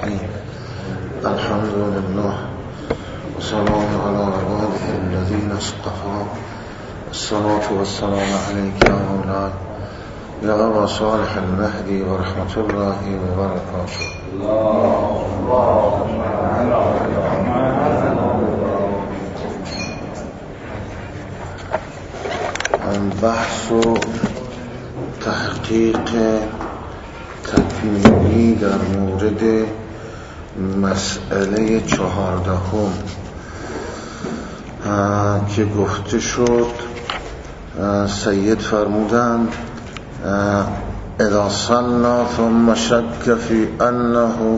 الرحيم الحمد لله وسلام على عباده الذين اصطفى الصلاة والسلام عليك يا مولاي يا أبا صالح المهدي ورحمة الله وبركاته. بحث و تحقیق تکمیلی در مورد مسئله 14 که گفته شد. سید فرمودند اذا صلى ثم شك في انه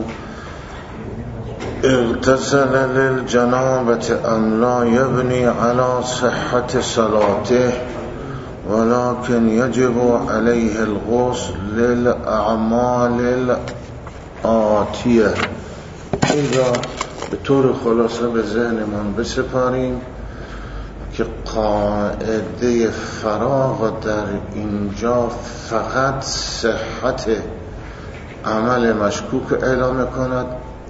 اغتسل للجنابة ام لا يبني على صحة صلاته ولكن يجب عليه الغسل للأعمال الآتية. این را به طور خلاصه به ذهنمان بسپاریم که قاعده فراغ در اینجا فقط صحت عمل مشکوک اعلام کند.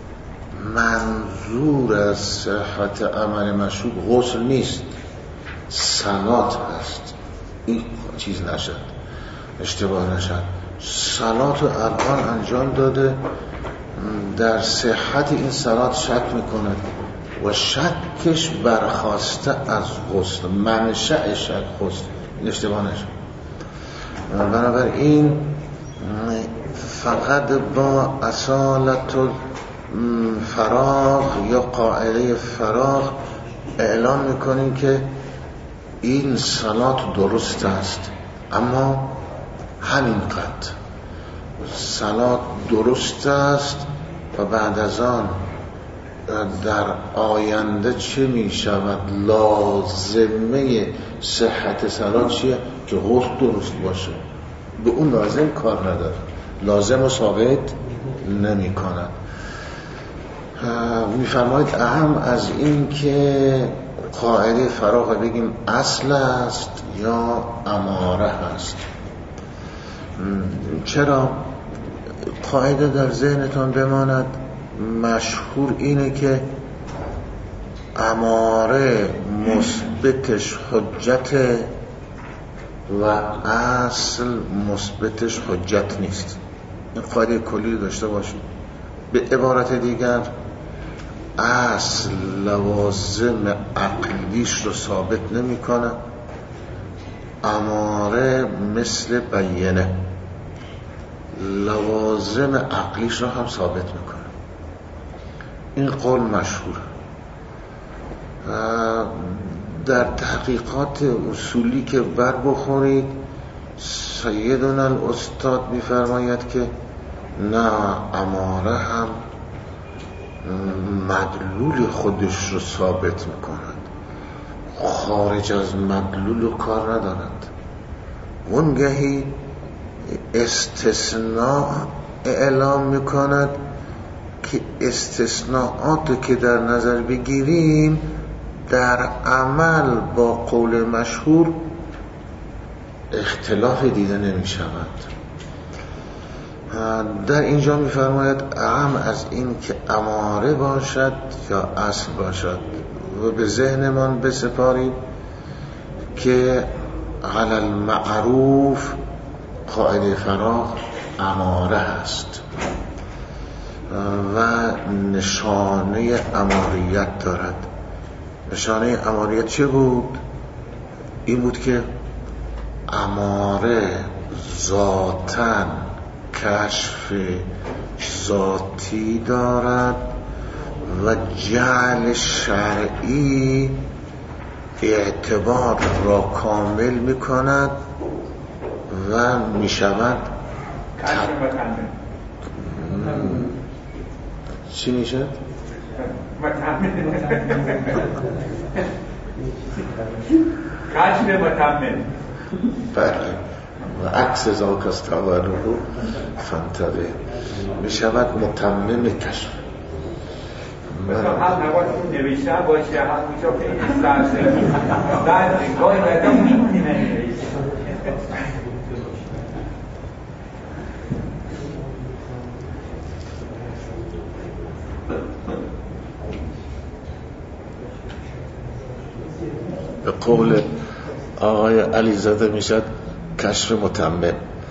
منظور از صحت عمل مشکوک غسل نیست، صلات هست. این چیز نشد، اشتباه نشد. صلات رو الان انجام داده، در صحت این صلات شک میکند و شکش برخواسته از غسل، منشأ شک غسل، این اشتباه نشد. بنابراین فقط با اصالت فراغ یا قاعده فراغ اعلام میکنیم که این صلات درست است، اما همینقدر صلات درست است و بعد از آن در آینده چه می شود؟ لازمه صحت صلات چیه؟ که غسل درست باشه. به اون لازم کار نداره، لازم و ثابت نمی کند. می فرماید اهم از این که قاعده فراغ بگیم اصل است یا اماره هست. چرا؟ قاعده در ذهنتان بماند، مشهور اینه که اماره مثبتش حجت و اصل مثبتش حجت نیست. این قاعده کلی داشته باشید. به عبارت دیگر اصل لوازم عقلیش رو ثابت نمی کنه، اماره مثل بیینه لوازم عقلیش رو هم ثابت میکنه. این قول مشهور. در تحقیقات اصولی که بر بخورید، سیدنا الاستاد میفرماید که نه، اماره هم مدلول خودش رو ثابت میکنند، خارج از مدلول رو کار ندارند. اونگهی استثناء اعلام میکند که استثناءات که در نظر بگیریم در عمل با قول مشهور اختلاف دیده نمی شود. در اینجا می فرماید اهم از این که اماره باشد یا اصل باشد و به ذهنمان بسپاریم که علی المعروف قاعده فراغ اماره هست و نشانه اماریت دارد. نشانه اماریت چه بود؟ این بود که اماره ذاتاً کشف ذاتی دارد و جعل شرعی اعتبار را کامل می کند و می شود چی می شد؟ کشف متمم. بله، و عکس ذاک استواره رو فانتبه می شود متمم کشف. مثلا هم نباید اون نوشته باشه، هم اونجا خیلی سرسه بعد گاهی بعدا میمونی ننویشه. به قول آقای علیزاده میشد کشف متمم.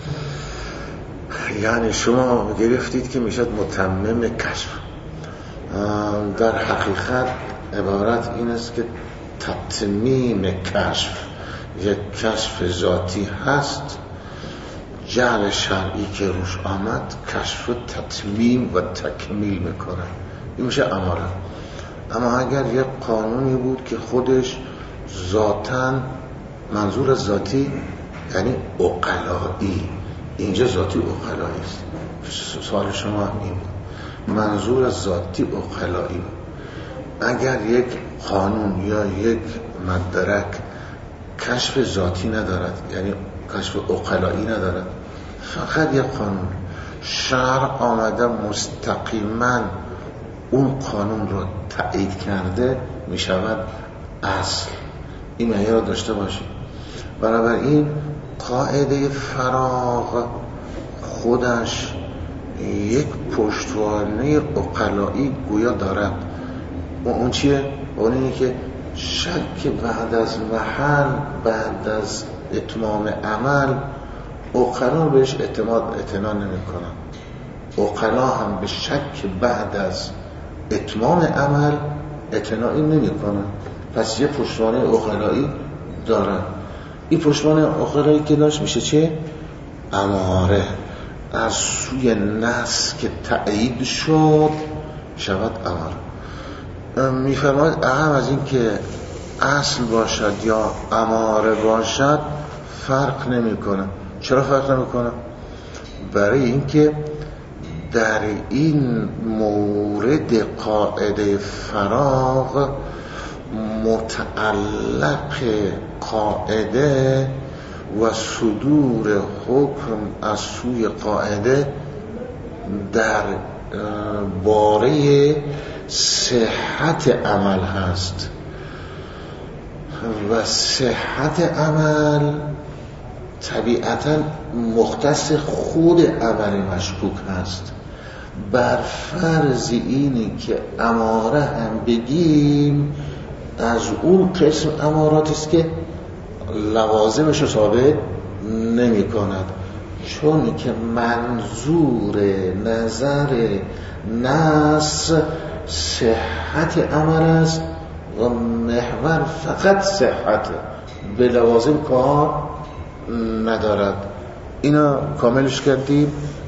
یعنی شما گرفتید که میشد متمم کشف. در حقیقت عبارت این است که تتمیم کشف، یک کشف ذاتی هست، جعل شرعی که روش آمد کشف و تتمیم و تکمیل میکنه، این میشه اماره. اما اگر یک قانونی بود که خودش ذاتاً، منظور از ذاتی یعنی عقلایی، اینجا ذاتی عقلایی است، سوال شما هم این بود، منظور از ذاتی عقلایی. اگر یک قانون یا یک مدرک کشف ذاتی ندارد، یعنی کشف عقلایی ندارد، فقط یک قانون، شرع آمده مستقیما اون قانون رو تایید کرده، می شود اصل. این معیار رو داشته باشید. بنابراین قاعده فراغ خودش یک پشتوانه عقلایی گویا دارد. اون چیه؟ اون اینه که شک بعد از محل، بعد از اتمام عمل، عقلا بهش اعتنا نمی کنن. عقلا هم به شک بعد از اتمام عمل اعتنایی نمی کنن. پس یه پشتوانه عقلایی دارن. این پشتوانه عقلایی که داشت میشه چه؟ اماره. از سوی نص که تأیید شد شود اماره. میفرماید اهم از این که اصل باشد یا اماره باشد فرق نمی کنه. چرا فرق نمی کنه؟ برای اینکه در این مورد قاعده فراغ متعلق قاعده و صدور حکم از سوی قاعده در باره صحت عمل هست و صحت عمل طبیعتاً مختص خود عمل مشکوک هست. بر فرض اینی که اماره هم بگیم، از اون قسم امارات است که لوازمش رو ثابت نمی کند، چون که منظور نظر نص صحت عمل است و محور فقط صحت، به لوازم کار ندارد. اینا کاملش کردیم.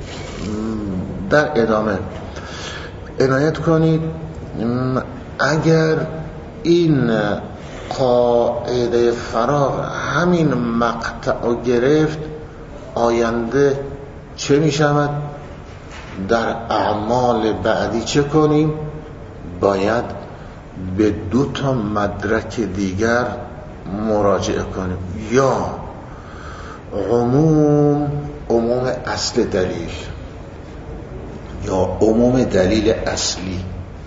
در ادامه عنایت کنید، اگر این قاعده فراغ همین مقطع گرفت، آینده چه می شود؟ در اعمال بعدی چه کنیم؟ باید به 2 مدرک دیگر مراجعه کنیم. یا عموم اصل دلیل، یا عموم دلیل اصلی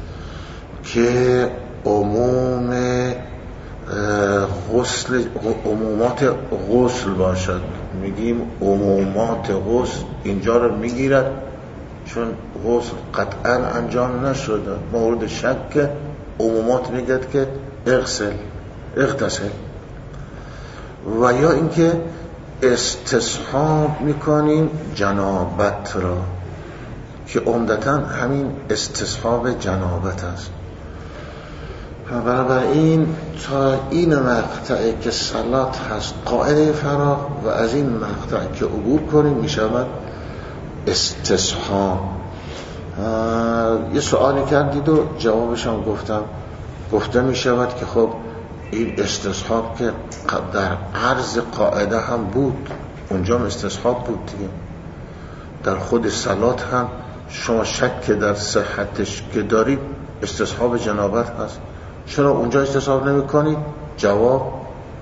که عموم عمومات غسل باشد. میگیم عمومات غسل اینجا رو میگیرد چون غسل قطعا انجام نشده، مورد شک عمومات میگد که اغتسل. و یا اینکه استصحاب میکنیم جنابت را، که عمدتاً همین استصحاب جنابت است. بنابراین تا این مقطعی که صلات هست قاعده فراغ و از این مقطع که عبور کنیم میشود استصحاب. یه سوالی کردید و جوابش هم گفته میشود که خب این استصحاب که در عرض قاعده هم بود، اونجا هم استصحاب بود دیگه. در خود صلات هم شما شک در صحتش که دارید استصحاب جنابت هست، چرا اونجا استصحاب نمی کنید؟ جواب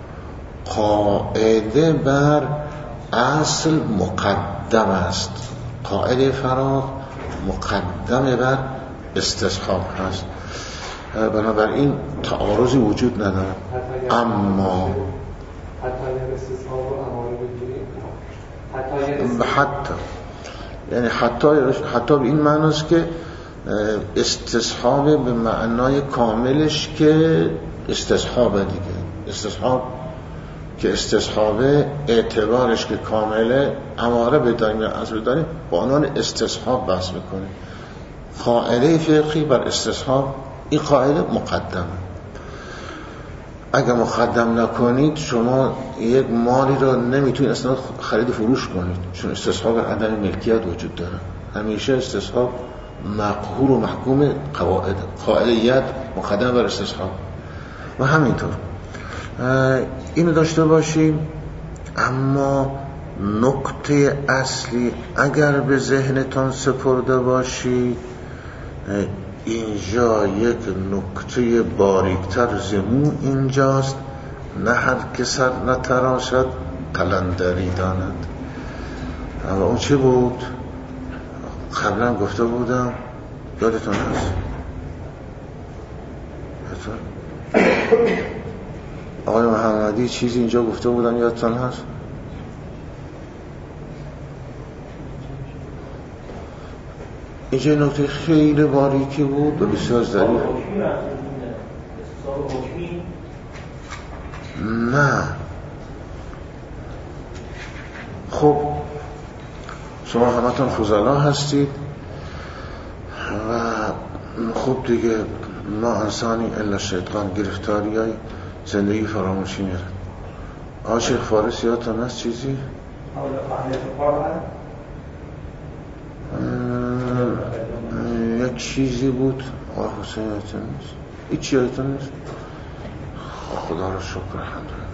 قاعده بر اصل مقدم است. قاعده فراغ مقدم بر استصحاب هست. بنابراین تعارضی وجود نداره. اما حتی به این معناست که استصحاب به معنای کاملش که استصحاب دیگه، استصحاب که استصحابه اعتبارش که کامله اماره بداریم یا از بداریم با عنوان استصحاب بحث میکنه. قاعده فقهی بر استصحاب این قاعده مقدمه. اگر مقدم نکنید شما یک مالی رو نمیتونید اصلا خرید فروش کنید، چون استصحاب عدم ملکیت وجود داره. همیشه استصحاب مقهور و محکوم قاعدیت مقدم بر استصحاب و همینطور اینو داشته باشیم. اما نکته اصلی اگر به ذهنتان سپرده باشی، اینجا یک نکته باریکتر زمو اینجاست. نه هر که سر نتراشد قلندری داند. اما اون چه بود؟ قبلا گفته بودم، یادتون هست؟ آقای محمدی چیزی اینجا گفته بودم یادتون هست؟ اینجا نکته خیلی باریکی بود و بسیار ظریف. نه خب شما همتون فضلا هستید و خب دیگه ما انسانی الا شیطان گرفتاری های زندگی فراموشی میرد. عاشق فارس یادتون هست چیزی؟ یک چیزی بود آقا حسین یادتون نیست؟ هیچی یادتون نیست؟ خدا رو شکر الحمدلله.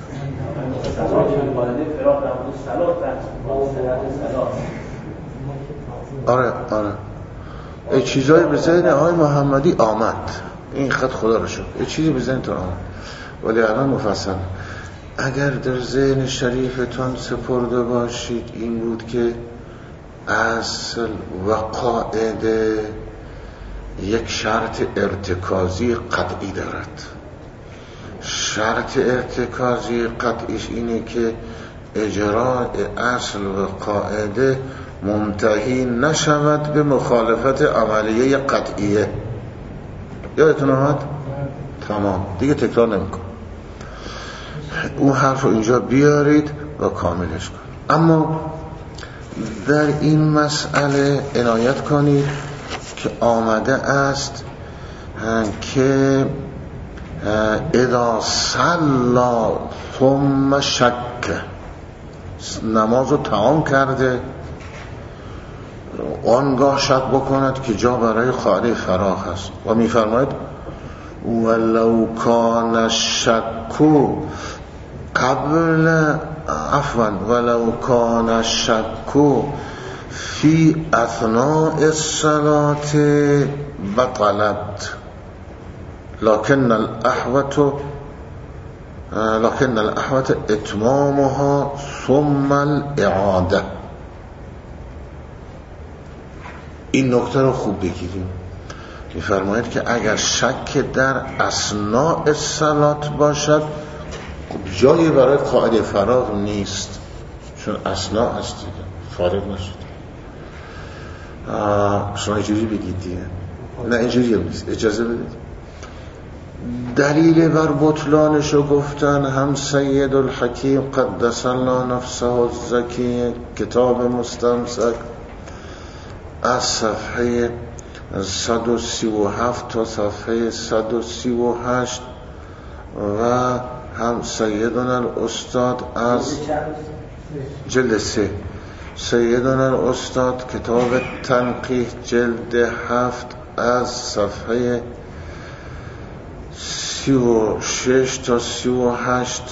آره چیزایی به ذهن آقای محمدی آمد، این خط خدا رو شکر یه چیزی به ذهنتون آمد، ولی الان مفصل اگر در ذهن شریفتان سپرده باشید این بود که اصل و قاعده یک شرط ارتکازی قطعی دارد. شرط ارتکازی قطعیش اینه که اجراء اصل و قاعده منتهی نشود به مخالفت عملیه قطعیه. یادتون اومد؟ تمام دیگه تکرار نمیکن. اون حرف رو اینجا بیارید و کاملش کن. اما در این مسئله عنایت کنید که آمده است که اذا صلا ثم شک، نماز رو تمام کرده آنگاه شک بکند که جا برای قاعده فراغ هست و میفرماید ولو کان الشک قبل ولو کان الشک فی اثناء الصلاة بطلت لكن الأحوط اتمامها ثم الاعاده. این نکته رو خوب بگیریم. میفرماید که اگر شک در اثناء صلات باشد جایی برای قاعده فراغ نیست، چون اثناء هست دیگه، فارغ نشد. شما اینجوری بگید دیگه، نه اینجوری نیست، اجازه بدید. دلیل بر بطلانشو گفتن هم سید الحکیم قدس الله نفسه الزکی کتاب مستمسک از صفحه 137 تا صفحه 138 و هم سیدنا الاستاد از جلد 3 سیدنا الاستاد کتاب تنقیح جلد 7 از صفحه 36 تا 38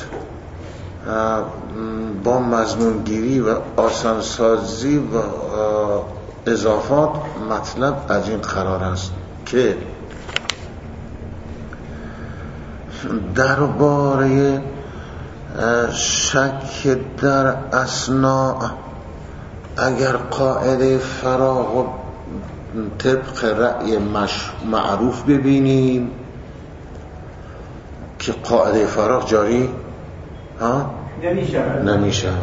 با مضمونگیری و آسانسازی و اضافات مطلب از این قرار است که درباره شک در اثناء اگر قاعده فراغ و طبق رأی معروف ببینیم که قاعده فراغ جاری نمیشه.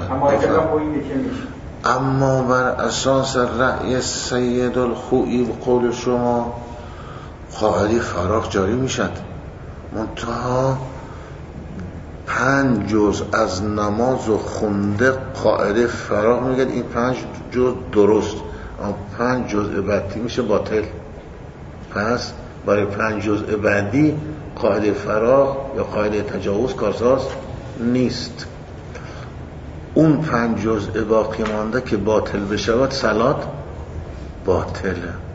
اما بر اساس رأی سید الخوئی به قول شما قاعده فراغ جاری میشد، منتها 5 جز از نماز و خونده قاعده فراغ میگه این 5 جز درست، اما 5 جزء بعدی میشه باطل. پس برای 5 جزء بعدی قاعده فراغ یا قاعده تجاوز کارساز نیست. اون 5 جزء باقی مانده که باطل بشود صلات باطله.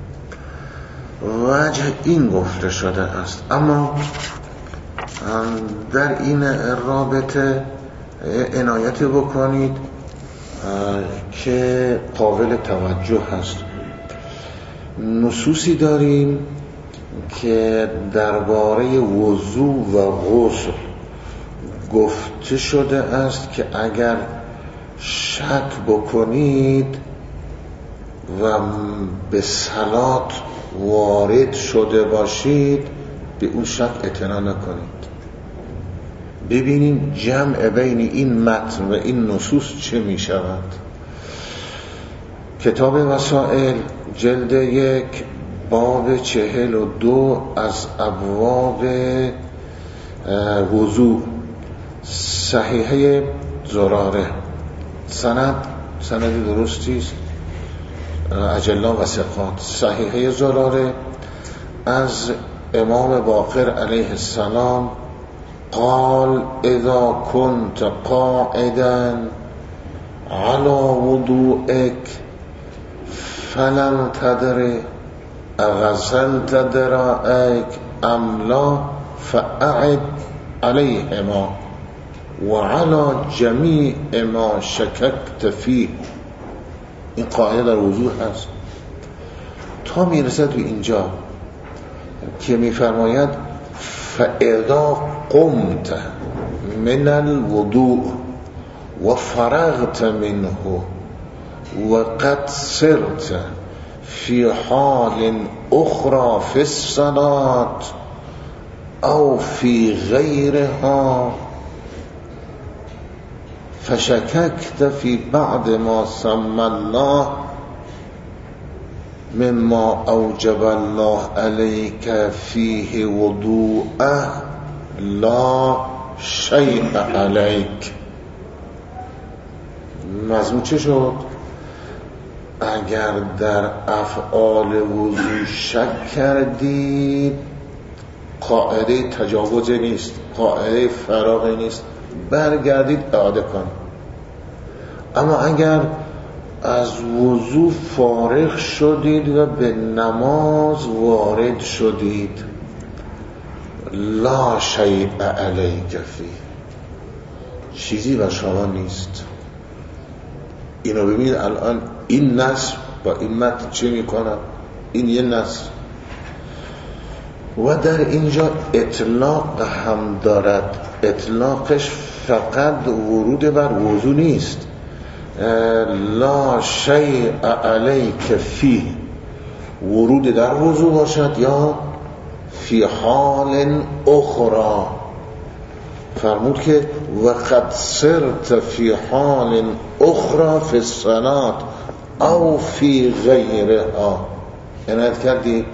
وجه این گفته شده است. اما در این رابطه عنایت بکنید که قابل توجه هست. نصوصی داریم که درباره وضو و غسل گفته شده است که اگر شک بکنید و به صلات وارد شده باشید به اون شک اعتنا نکنید. ببینیم جمع بین این متن و این نصوص چه می شود. کتاب وسائل جلد 1 باب 42 از ابواب وضو، صحیحه زراره، سند درستی است، اجلا و ثقات. صحیحه زراره از امام باقر علیه السلام قال اذا كنت قاعدا على وضوئك فلم تدر اغسلت ذراعيك ام لا فاعد عليهما وعلى جميع ما شككت فيه. این قاعده در وضوء هست تا میرسد به اینجا که میفرماید فاذا قمت من الوضوء وفرغت منه وقد صرت في حال اخرى في الصلاة او في غيرها فشككت في بعض ما سمى الله مما اوجب الله عليك فيه وضوءه لا شيء عليك. مضمون چه شد؟ اگر در افعال وضو شک کردید قاعده تجاوز نیست، قاعده فراغ نیست، برگردید اعاده کنید. اما اگر از وضو فارغ شدید و به نماز وارد شدید لا شیء علیک فیه، چیزی بر شما نیست. اینو ببینید الان این نص با این متن چه میکنن؟ این یه نص و در اینجا اطلاق هم دارد. اطلاقش فقط ورود بر وضو نیست. لا شیء علیک فیه ورود در وضو باشد یا فی حال اخرى. فرمود که وقد صرت فی حال اخرى فی الصلاة او فی غیرها. عنایت کردید؟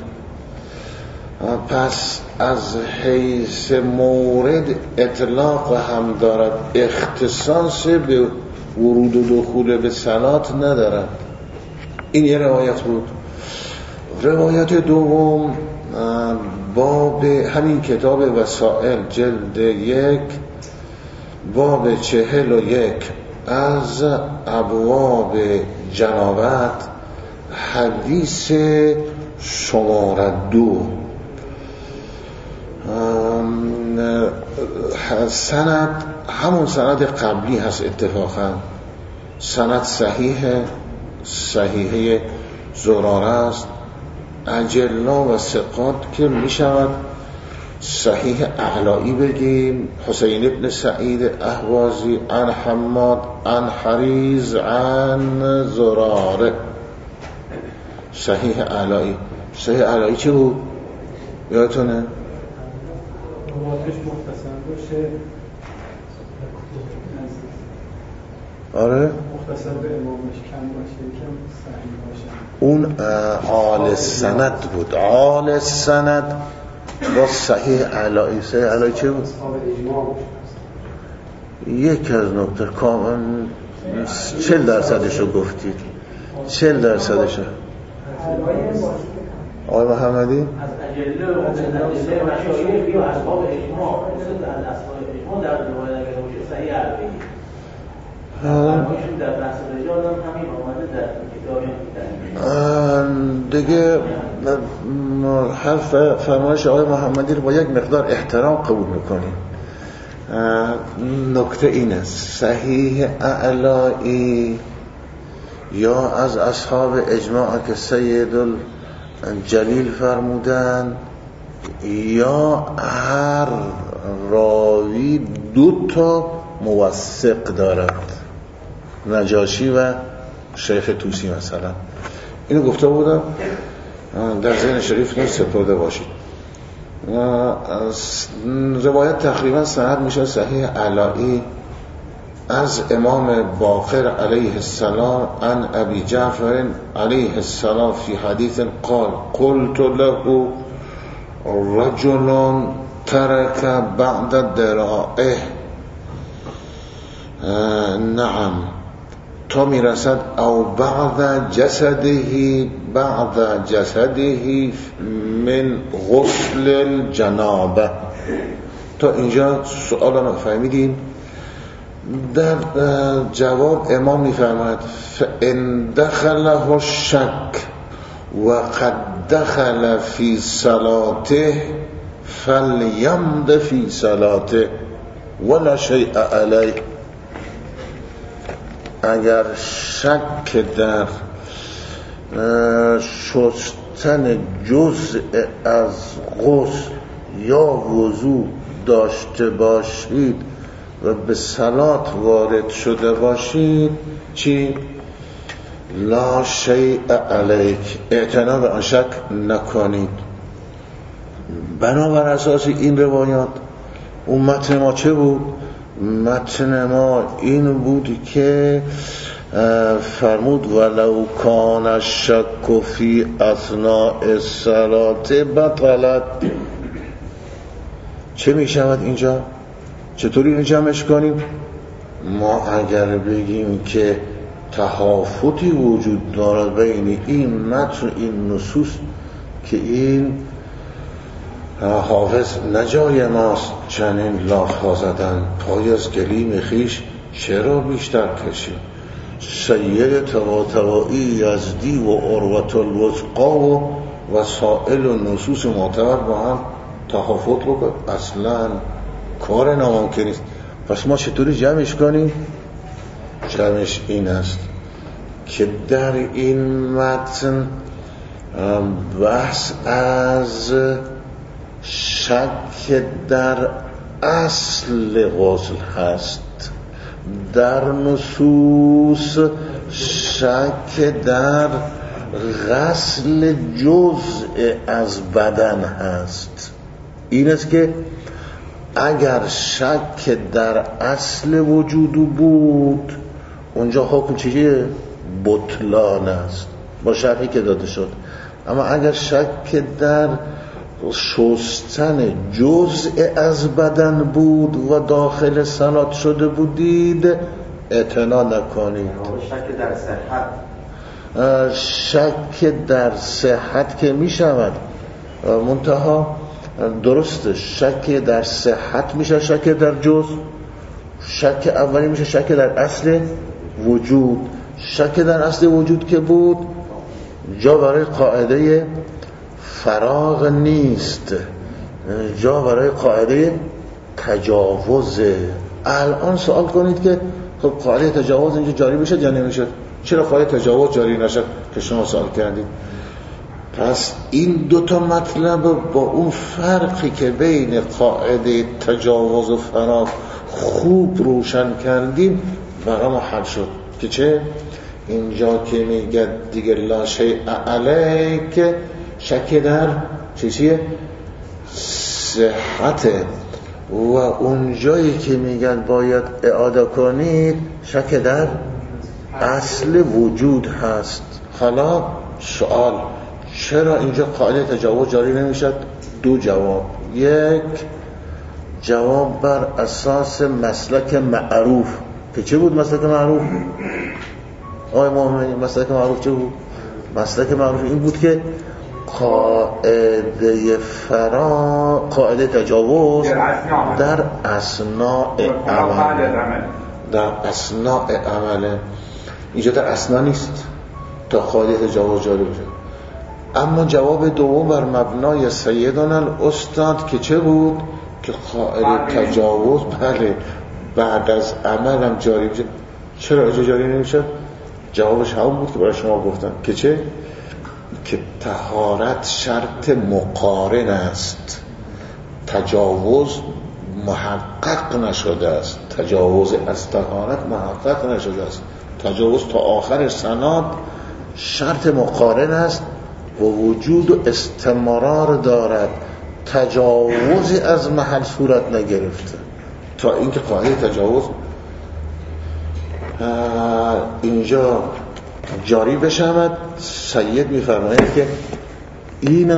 پس از حیث مورد اطلاق هم دارد، اختصاص به ورود و دخول به صلات ندارد. این یه روایت بود. روایت دوم باب همین کتاب وسائل جلد 1 باب 41 از ابواب جنابت حدیث شماره 2. سند همون سند قبلی هست اتفاقا. سند صحیحه زراره است، اجلا و ثقات که می شود صحیح اعلایی بگیم. حسین ابن سعید اهوازی عن حماد عن حریز عن زراره. صحیح اعلایی. صحیح اعلایی چه بود؟ یادتونه؟ رواتش مختصر باشه، آره مختصر به امامش کم باشه، یکم صحیح باشه. اون عال سند بود. عال سند با صحیح اعلایی. صحیح اعلایی چه بود؟ یک از نکته کامل 40% رو گفتید. 40% آقای محمدی از اجله و مشایخ و اسباب اجماع از اسباب اجماع در روایت اگر باشه صحیح عربی فرمایشون در بحث رجال هم همین آمده در کتاب دیگه حرف فرمایش آقای محمدی رو با یک مقدار احترام قبول میکنیم. نکته این است صحیح اعلایی یا از اصحاب اجماع که سید الجلیل فرمودن یا هر راوی 2 تا موثق دارد، نجاشی و شیخ طوسی مثلا. اینو گفته بودم در ذهن شریفتون سپرده باشید. روایت تقریبا سند میشه صحیح اعلایی از امام باقر علیه السلام عن ابی جعفر علیه السلام فی حدیث قال قلت له رجل ترک بعد درائه نعم تا میرسد او بعد جسده من غسل الجنابه. تا اینجا سوالانو فهمیدیم. در جواب امام میفرماید فان دخله الشک و قد دخل فی صلاته فلیمد فی صلاته ولا شیء علیه. اگر شک در شستن جزء از غسل یا وضو داشته باشید و به صلات وارد شده باشید چی؟ لا شیء علیک، اعتنا به آن شک نکنید. بنابر اساس این روایات اون متن ما چه بود؟ متن ما این بود که فرمود ولو کان الشک فی اثناء الصلاة بطلت. چه می شود اینجا؟ چطوری اینو جمعش کنیم؟ ما اگر بگیم که تهافتی وجود دارد بین این متن و این نصوص که این حافظ نجای ماست چنین لاخ زدن، پای از گلیم خیش چرا بیشتر کشیم؟ سید طباطبایی یزدی و عروة الوثقا و وسائل و نصوص معتبر با هم تهافت رو اصلا کار ناممکنی است. پس ما چطوری جمعش کنیم؟ جمعش این است که در این متن بحث از شک در اصل غسل هست، در نصوص شک در غسل جزء از بدن هست. این است که اگر شک در اصل وجود بود اونجا حکم چیه؟ بطلان است با شرحی که داده شد. اما اگر شک در شستن جزء از بدن بود و داخل صلات شده بودید اعتنا نکنید. شک در صحت، شک در صحت که می شود منتها درسته، شک در صحت میشه شک در جزء. شک اولی میشه شک در اصل وجود. شک در اصل وجود که بود جا برای قاعده فراغ نیست، جا برای قاعده تجاوزه. الان سوال کنید که خب قاعده تجاوز اینجا جاری بشه یا نمیشه؟ چرا قاعده تجاوز جاری نشد که شما سوال کردید؟ پس این 2 تا مطلب با اون فرقی که بین قاعده تجاوز و فراغ خوب روشن کردیم برای ما حل شد که چه؟ اینجا که میگه دیگه لا شیء علیک، شک در چیه؟ صحته. و اونجایی که میگن باید اعاده کنید شک در اصل وجود هست. حالا سوال چرا اینجا قاعده تجاوز جاری نمیشد؟ 2 جواب. 1 جواب بر اساس مسلک معروف که چه بود مسلک معروف؟ آقای محمدی مسلک معروف چه بود؟ مسلک معروف این بود که قاعده تجاوز در اثناء عمله. اینجا در اثناء نیست تا قاعده تجاوز جاری بشه. اما جواب دوم بر مبنای سیدنا الاستاد که چه بود؟ که قاعده تجاوز بله بعد از عمل هم جاری میشه. چرا اینجا جاری نمیشه؟ جوابش همون بود که برای شما گفتم که چه؟ که طهارت شرط مقارن است، تجاوز محقق نشده است. تجاوز از طهارت محقق نشده است. تجاوز تا آخر سند شرط مقارن است و وجود و استمرار دارد. تجاوزی از محل صورت نگرفته تا اینکه قاعده تجاوز اینجا جاری بشود. سید میفرماید که این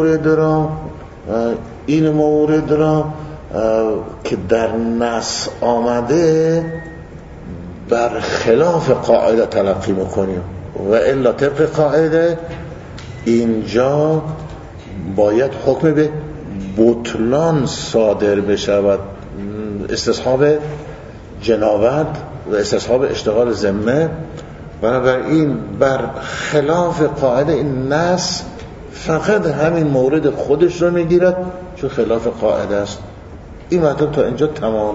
مورد را که در نص آمده بر خلاف قاعده تلقی میکنیم و الا طبق قاعده اینجا باید حکم به بطلان صادر بشود، استصحاب جنابت و استصحاب اشتغال ذمه. بنابراین بر خلاف قاعده این نص فقط همین مورد خودش رو میگیرد چون خلاف قاعده است. این مطلب تا اینجا تمام.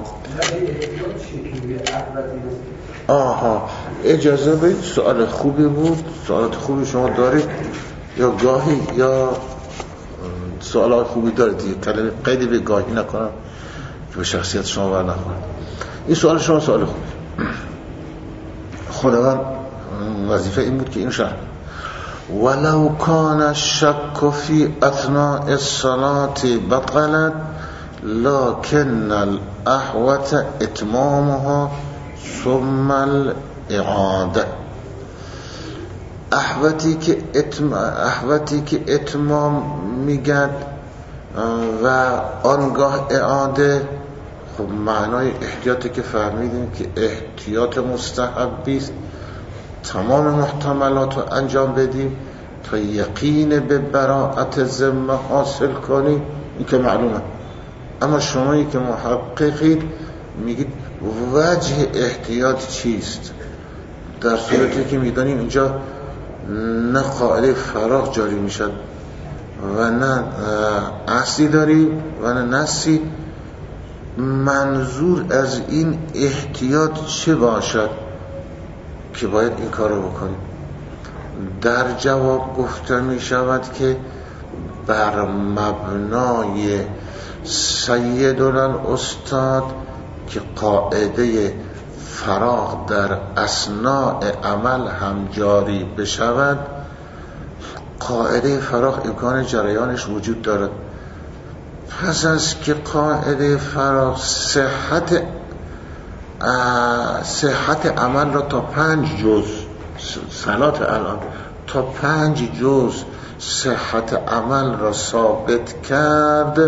اجازه بدید، سوال خوبی بود. سوالات خوبی شما دارید یا گاهی یا سوالات خوبی دارید دیگه، کلمه قیدی به گاهی نکنم که به شخصیت شما بر نخورد. این سوال شما سوال خوبی. خداوند وظیفه این بود که این شرح ولو کان الشک فی اثناء الصلاة بطلت لكن الاحوط اتمامها ثم الاعاده. احوطی که اتمام میگن و آنگاه اعاده، خب معنای احتیاطی که فهمیدیم که احتیاط مستحبی است. تمام محتملات رو انجام بدیم تا یقین به براءت ذمه حاصل کنیم، این که معلومه. اما شمایی که محققید میگید وجه احتیاط چیست؟ در صورتی که میدانیم اینجا نه قاعده فراغ جاری میشد و نه اصلی داریم و نه نصی. منظور از این احتیاط چه باشد که باید این کار رو بکنیم؟ در جواب گفته می شود که بر مبنای سیدنا الاستاد که قاعده فراغ در اثناء عمل هم جاری بشود، قاعده فراغ امکان جریانش وجود دارد. پس از که قاعده فراغ صحت عمل را تا 5 جز صلات الان تا 5 جز صحت عمل را ثابت کرد،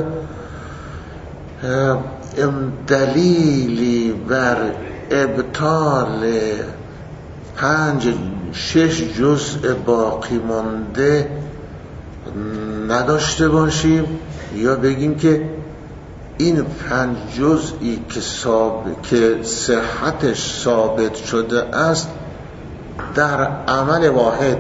دلیلی بر ابطال 6 جزء باقی مانده نداشته باشیم، یا بگیم که این 5 جزئی که صحتش ثابت شده است در عمل واحد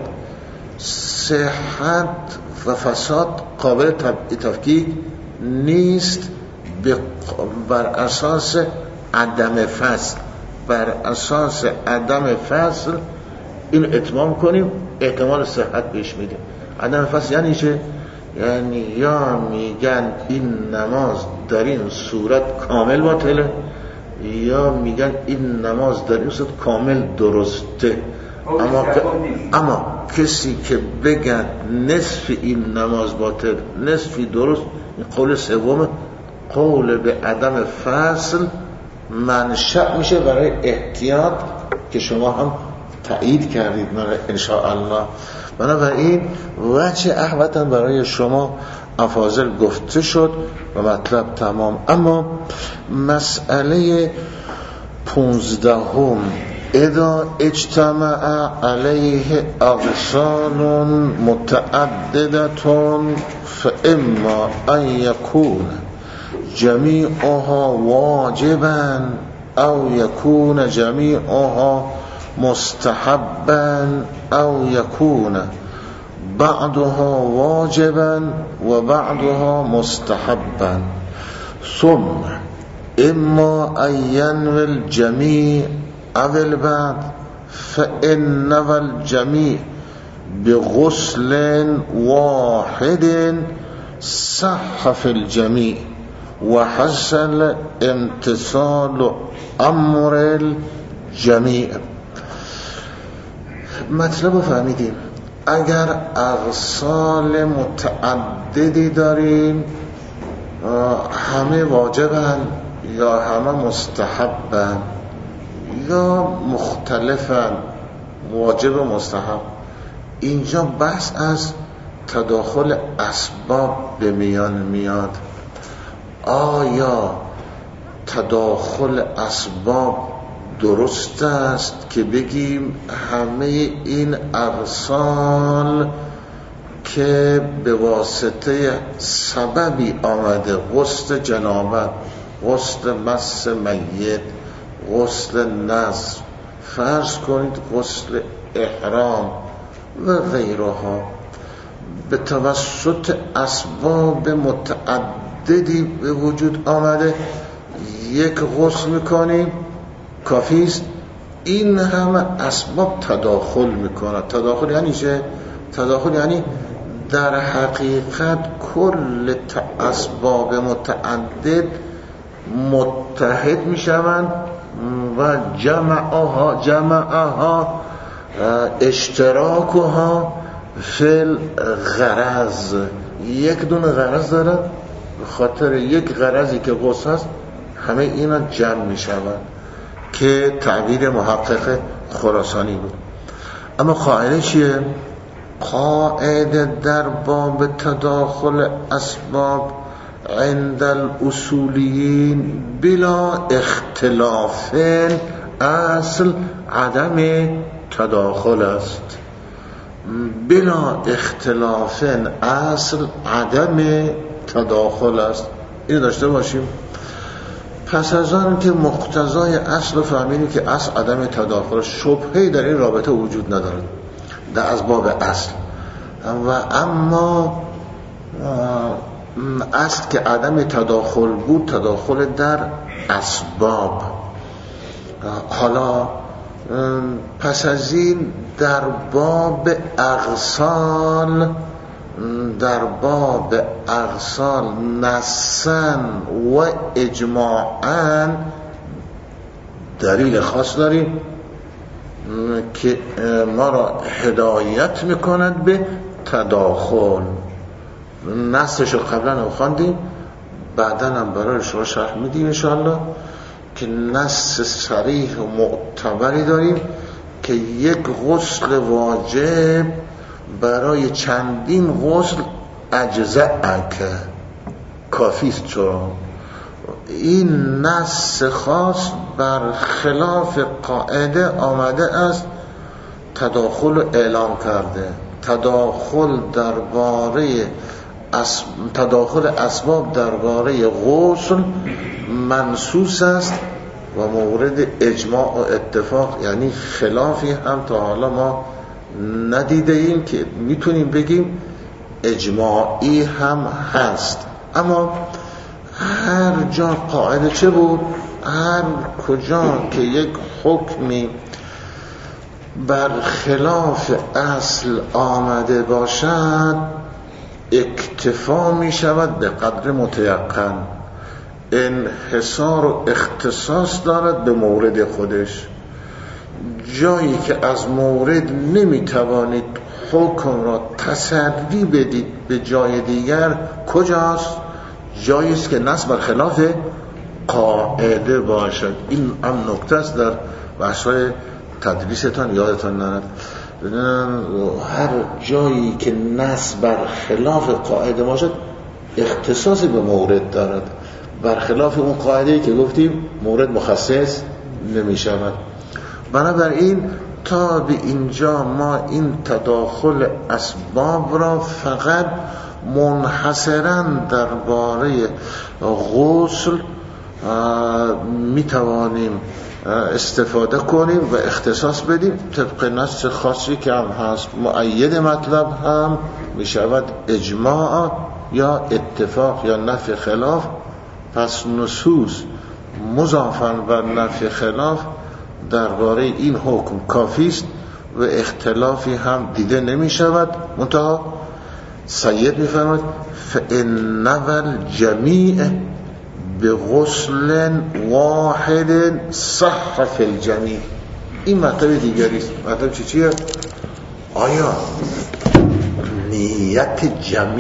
صحت و فساد قابل تفکیک نیست، بر اساس عدم فصل. بر اساس عدم فصل این اتمام کنیم، احتمال صحت پیش میدیم. عدم فصل یعنی چه؟ یعنی یا میگن این نماز در این صورت کامل باطله، یا میگن این نماز در این صورت کامل درسته. اما کسی که بگن نصف این نماز باطل نصفی درست، این قول سوم، قول به عدم فصل منشأ میشه برای احتیاط که شما هم تایید کردید ان شاء الله. بنابراین وجه احوطا برای شما افاضل گفته شد و مطلب تمام. اما مسئله 15 اذا اجتمع علیه اغصان متعددة فاما ان یکون جمیعها واجبا او یکون جمیعها مستحبا او یکون بعضها واجبا و بعضها مستحبا ثم اما ان ينوي الجميع او البعض فإن الجميع بغسل واحد صح في الجميع وحصل امتثال امر الجميع. مطلب فهمیدیم. اگر اغسال متعددی داریم همه واجبن یا همه مستحبن یا مختلفن، واجب و مستحب، اینجا بحث از تداخل اسباب به میان میاد. آیا تداخل اسباب درست است که بگیم همه این اغسال که به واسطه سببی آمده، غسل جنابت، غسل مس میت، غسل نظر، فرض کنید غسل احرام و غیرها، به توسط اسباب متعددی به وجود آمده، یک غسل میکنیم کافیست؟ این همه اسباب تداخل میکنه. تداخل یعنی چه؟ تداخل یعنی در حقیقت کل اسباب متعدد متحد میشوند و جمعها اشتراکها فی الغرض، یک دونه غرض دارد، به خاطر یک غرضی که غسل است همه اینا جمع میشوند که تعبیر محقق خراسانی بود. اما قاعده چیه؟ قاعده در باب تداخل اسباب عند الاصولیین بلا اختلاف اصل عدم تداخل است. بلا اختلاف اصل عدم تداخل است. این داشته باشیم. پس از آن که مقتضای اصل فهمیدیم که اصل عدم تداخل، شبهه‌ای در این رابطه وجود ندارد در اسباب اصل. و اما اصل که عدم تداخل بود، تداخل در اسباب. حالا پس از این در باب اغسال، در باب اغسال نصاً و اجماعاً دلیل خاص داریم که ما را هدایت میکند به تداخل. نصش رو قبلا خواندیم، بعدا هم برای شما شرح میدیم انشاءالله که نص صریح و معتبری داریم که یک غسل واجب برای چندین غسل اجزاء که کافیست. چون این نص خاص بر خلاف قاعده آمده است، تداخل اعلام کرده. تداخل اسباب درباره غسل منصوص است و مورد اجماع و اتفاق، یعنی خلافی هم تا حالا ما ندیده ایم که میتونیم بگیم اجماعی هم هست. اما هر جا قاعده چه بود؟ هر کجا که یک حکمی بر خلاف اصل آمده باشد اکتفا می شود به قدر متیقن، انحصار و اختصاص دارد به مورد خودش. جایی که از مورد نمی توانید حکم را تسری بدید به جای دیگر کجاست؟ جایی است که نص بر خلاف قاعده باشد. این هم نکته است در بحث‌های تدریستان یادتان نرد. هر جایی که نص بر خلاف قاعده باشد اختصاصی به مورد دارد، برخلاف اون قاعده‌ای که گفتیم مورد مخصص نمی شود. بنابراین تا به اینجا ما این تداخل اسباب را فقط منحصراً درباره غسل می توانیم استفاده کنیم و اختصاص بدیم طبق نص خاصی که هم هست. مؤید مطلب هم می شود اجماع یا اتفاق یا نفی خلاف. پس نصوص مضافاً بر نفی خلاف درباره این حکم کافی است و اختلافی هم دیده نمی شود. منتها سید می فرماید فإن الجمیع بغسل واحد صح فی الجمیع. این مطلب دیگری است. مطلب چیه؟ آیا نیت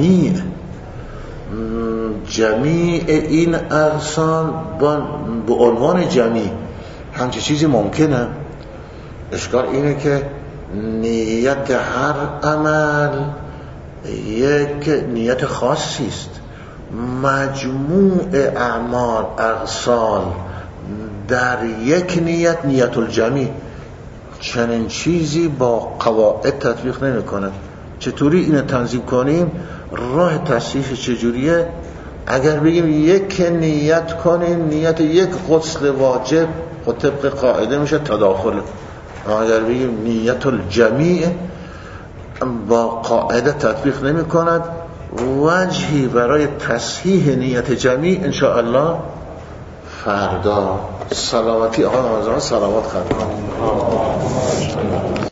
جمیع این اغسال به عنوان جمیع همچه چیزی ممکنه؟ اشکال اینه که نیت هر عمل یک نیت خاصی است. مجموع اعمال اغسال در یک نیت الجمیع چنین چیزی با قواعد تطبیق نمی کنه. چطوری اینو تنظیم کنیم؟ راه تصحیح چجوریه؟ اگر بگیم یک نیت کنیم نیت یک غسل واجب خود طبق قاعده میشه تداخل. اگر بگیم نیت الجمیع با قاعده تطبیق نمی کند. وجهی برای تصحیح نیت جمیع انشاءالله فردا. سلامتی آقای آزمان، سلامات خدمت.